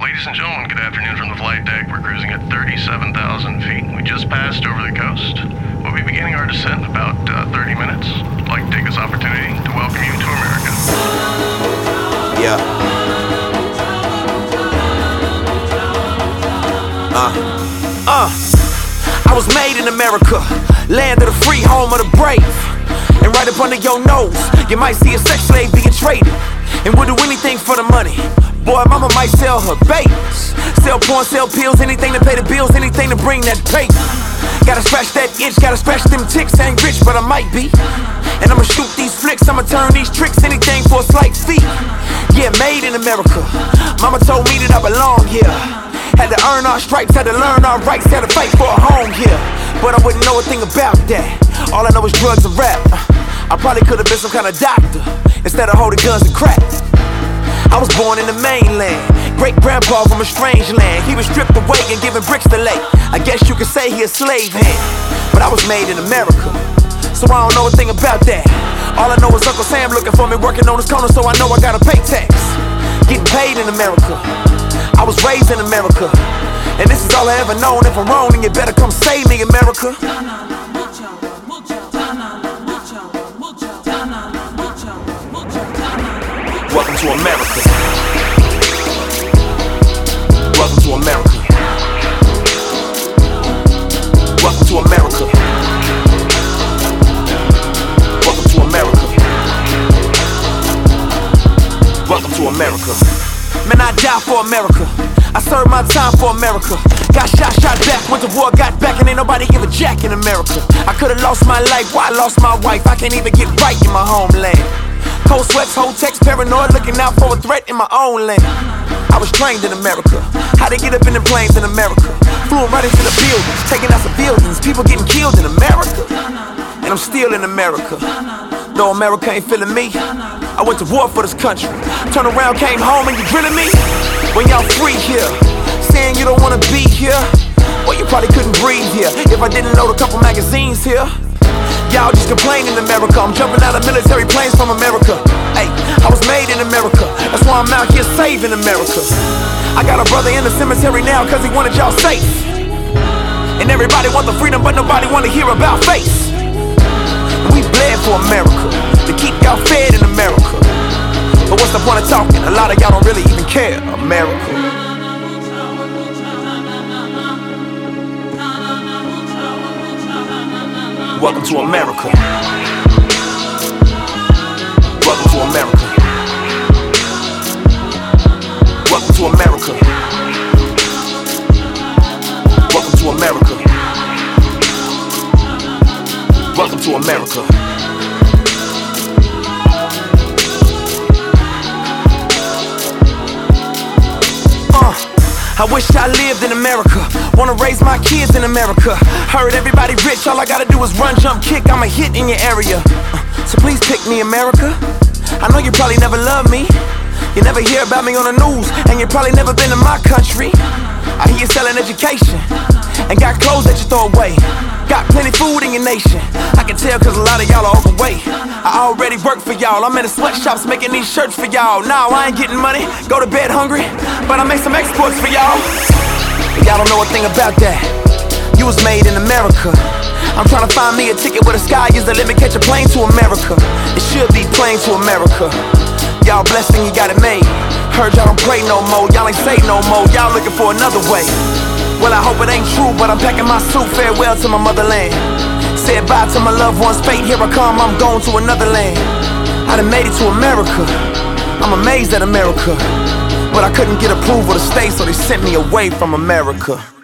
Ladies and gentlemen, good afternoon from the flight deck. We're cruising at 37,000 feet. We just passed over the coast. We'll be beginning our descent in about 30 minutes. I'd like to take this opportunity to welcome you to America. Yeah. I was made in America, land of the free, home of the brave. And right up under your nose, you might see a sex slave being traded. And we'll do anything for the money. Boy, mama might sell her babies, sell porn, sell pills, anything to pay the bills, anything to bring that paper. Gotta scratch that itch, gotta scratch them ticks. Ain't rich, but I might be. And I'ma shoot these flicks, I'ma turn these tricks, anything for a slight fee. Yeah, made in America. Mama told me that I belong here. Had to earn our stripes, had to learn our rights, had to fight for a home here. But I wouldn't know a thing about that. All I know is drugs and rap. I probably could've been some kind of doctor instead of holding guns and crack. I was born in the mainland, great-grandpa from a strange land. He was stripped away and given bricks to lay. I guess you could say he a slave hand. But I was made in America, so I don't know a thing about that. All I know is Uncle Sam looking for me, working on his corner, so I know I gotta pay tax. Getting paid in America, I was raised in America, and this is all I ever known. If I'm wrong, then you better come save me, America. Welcome to America. Welcome to America. Welcome to America. Welcome to America. Welcome to America. Man, I die for America. I served my time for America. Got shot back, went to war, got back, and ain't nobody give a jack in America. I could've lost my life, why I lost my wife? I can't even get right in my homeland. Cold sweats, whole text, paranoid, looking out for a threat in my own land. I was trained in America. How they get up in the planes in America? Flew right into the buildings, taking out some buildings, people getting killed in America. And I'm still in America. Though America ain't feeling me, I went to war for this country. Turned around, came home, and you drilling me? When y'all free here, saying you don't wanna be here, well, you probably couldn't breathe here if I didn't load a couple magazines here. Y'all just complaining in America. I'm jumping out of military planes from America. Hey, I was made in America. That's why I'm out here saving America. I got a brother in the cemetery now cause he wanted y'all safe. And everybody want the freedom, but nobody want to hear about face. We bled for America, to keep y'all fed in America. But what's the point of talking? A lot of y'all don't really even care, America. Welcome to America. Welcome to America. Welcome to America. Welcome to America. Welcome to America. I wish I lived in America. Wanna raise my kids in America. Heard everybody rich, all I gotta do is run, jump, kick. I'm a hit in your area. So please pick me, America. I know you probably never loved me. You never hear about me on the news, and you probably never been to my country. I hear you selling education and got clothes that you throw away. Got plenty food in your nation. I can tell cause a lot of y'all are overweight. I already work for y'all. I'm in the sweatshops making these shirts for y'all. Now I ain't getting money, go to bed hungry, but I make some exports for y'all. Y'all don't know a thing about that. You was made in America. I'm trying to find me a ticket where the sky is the limit. Catch a plane to America. It should be plane to America. Y'all blessed and you got it made. Heard y'all don't pray no more. Y'all ain't say no more. Y'all looking for another way. Well, I hope it ain't true, but I'm packing my suit. Farewell to my motherland. Said bye to my loved ones. Fate, here I come, I'm going to another land. I done made it to America. I'm amazed at America. But I couldn't get approval to stay, so they sent me away from America.